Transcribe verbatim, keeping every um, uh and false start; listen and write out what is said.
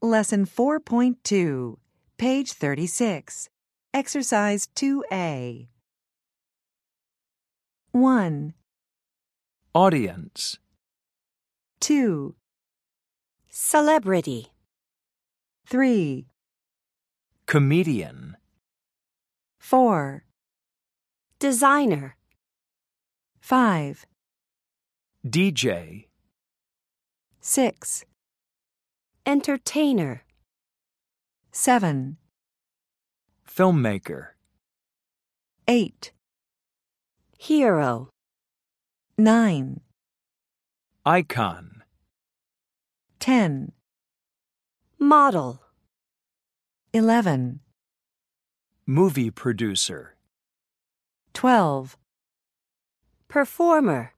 Lesson four point two, page thirty-six. Exercise two A. one, Audience. two, Celebrity. three, Comedian. four, Designer. five, D J. six, Entertainer. seven, Filmmaker. eight, Hero. nine, Icon. ten, Model. eleven, Movie producer. twelve, Performer.